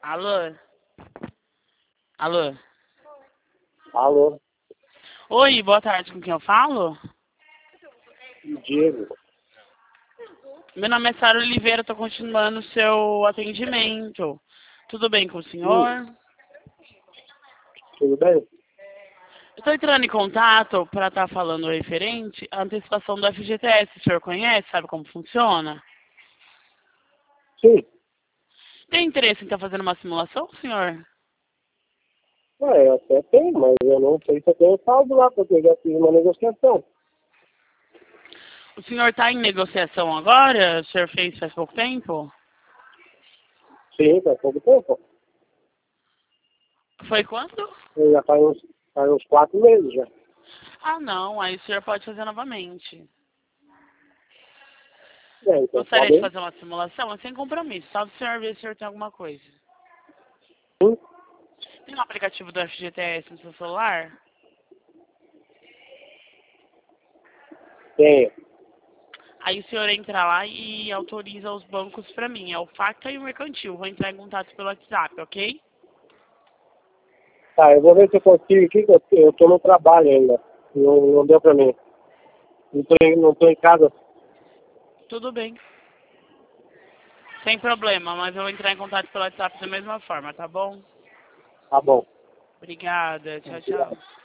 Alô? Alô? Alô, Oi, boa tarde, com quem eu falo? Diego. Meu nome é Sara Oliveira, estou continuando o seu atendimento. Tudo bem com o Sim, senhor? tudo bem? Estou entrando em contato para estar falando referente à antecipação do FGTS. O senhor conhece? Sabe como funciona? Sim. Tem interesse em estar fazendo uma simulação, senhor? Eu até tenho, mas eu não sei se eu tenho saldo lá, porque eu já fiz uma negociação. O senhor está em negociação agora? O senhor fez faz pouco tempo? Sim, faz pouco tempo. Foi quando? Já faz uns 4 meses já. Ah, não. Aí o senhor pode fazer novamente. Então Gostaria de podem. fazer uma simulação? É sem compromisso. Só do senhor ver se o senhor tem alguma coisa. Sim, Tem um aplicativo do FGTS no seu celular? tenho. Aí o senhor entra lá e autoriza os bancos para mim. É o Facta e o Mercantil. Vou entrar em contato pelo WhatsApp, ok? Tá, eu vou ver se eu consigo aqui, que eu tô no trabalho ainda. Não deu pra mim. Não tô em casa. Tudo bem. Sem problema, mas eu vou entrar em contato pelo WhatsApp da mesma forma, tá bom? Tá bom. Obrigada. Tchau, Obrigado. tchau.